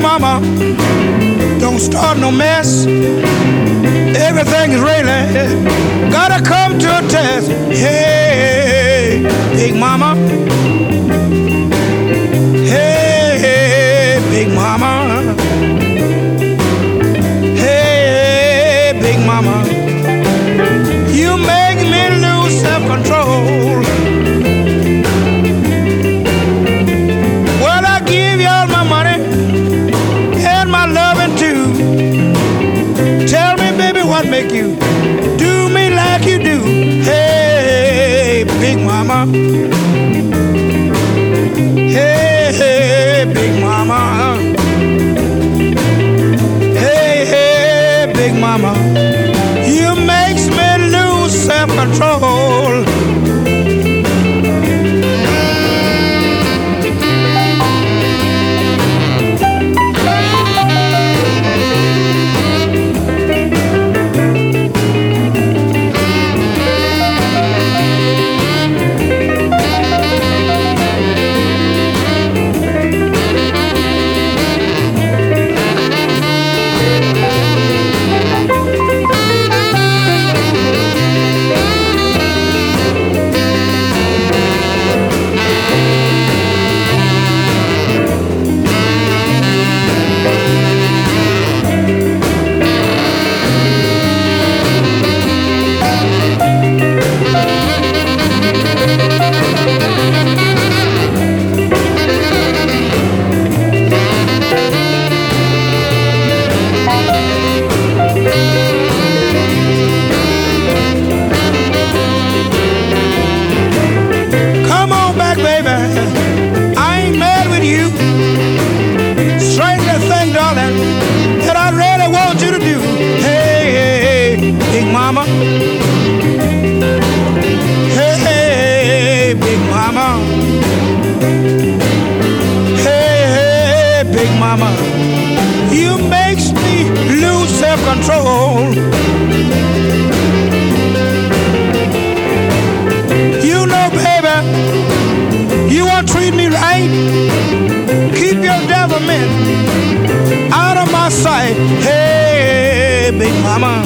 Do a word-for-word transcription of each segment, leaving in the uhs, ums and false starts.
mama, don't start no mess. Everything is really gotta come to a test. Hey, big mama. Hey, hey, big mama. Hey, big mama. You make me lose self-control. Well, I give you all my money and my loving too. Tell me, baby, what make you do me like you do? Hey, big mama. Hey, hey, big mama. Hey, hey, big mama. You makes me lose self-control. Control. You know, baby, you won't treat me right. Keep your devilment out of my sight. Hey, big mama.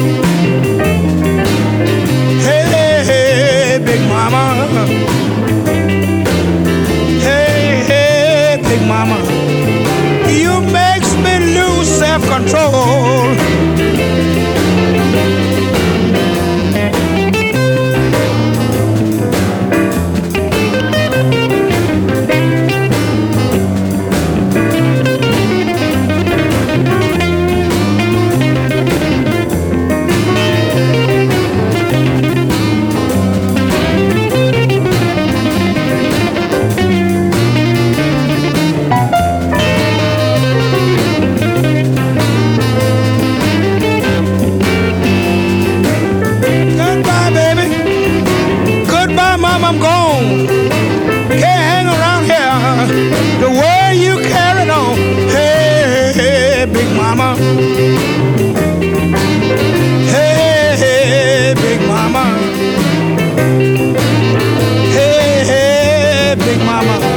Hey, hey, big mama. Hey, hey, big mama. You makes me lose self-control. I'm gone. Can't hang around here the way you carried on. Hey, hey, big mama. Hey, hey, big mama. Hey, hey, big mama.